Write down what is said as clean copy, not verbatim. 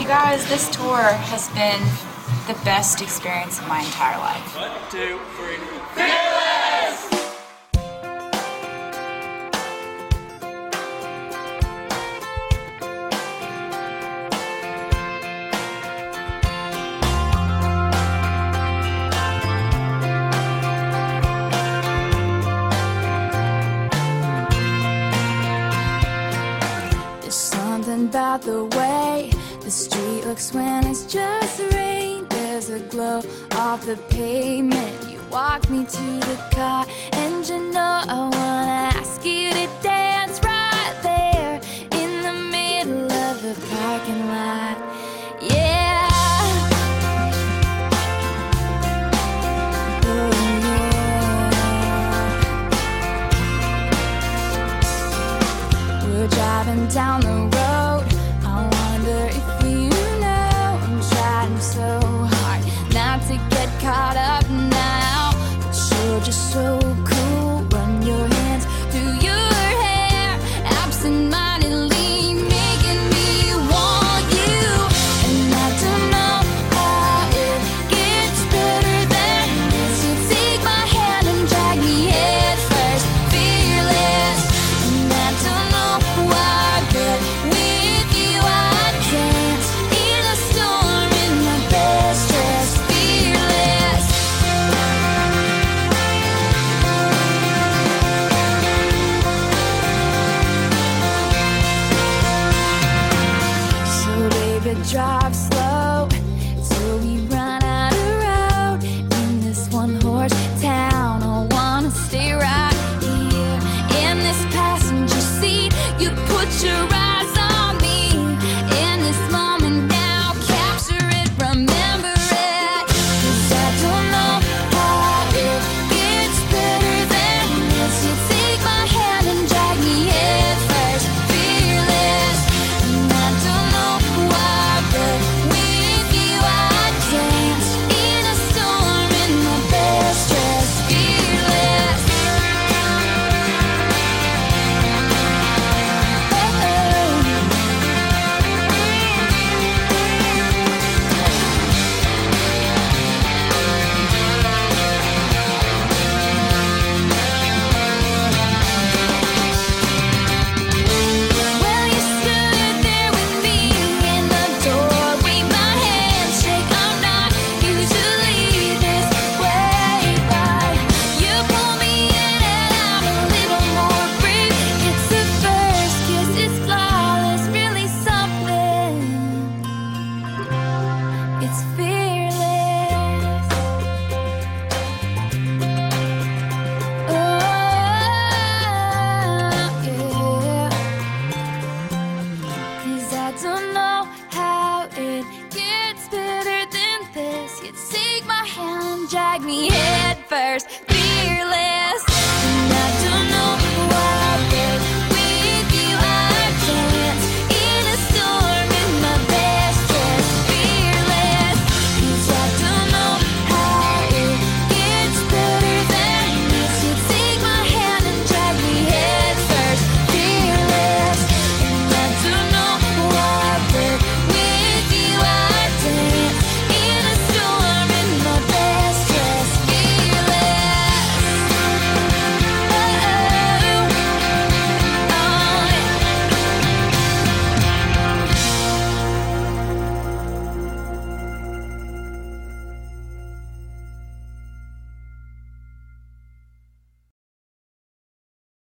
You guys, this tour has been the best experience of my entire life. 1, 2, 3. There's something about the way the street looks when it's just rain. There's a glow off the pavement. You walk me to the car, and you know I wanna ask you to dance right there in the middle of the parking lot. Yeah. Oh, yeah. We're driving down the road. I wonder if you know I'm trying so hard not to get caught up now, but you're just so cool. Run your hands through your hair, absent-mindedly making me want you. And I don't know how it gets better than this. You take my hand and drag me head first, fearless. And I don't know why, but with you I dance in a storm in my best dress, fearless. So baby, drive slow till we run out of road in this one-horse town. I wanna stay right here in this passenger seat. You put your eyes on me in this moment now. Capture it, remember it. 'Cause I don't know how it gets better than this. You take my hand and drag me head first, fearless. And I don't know why, but with you I dance in a storm in my best dress, fearless. Well, you stood there with me in the doorway, my hands shake. I'm not usually this way, but you pull me in and out a little more brave. It's the first kiss, it's flawless, really something. It's fearless. Oh, yeah. 'Cause I don't know how it gets better than this. You take my hand and drag me head first.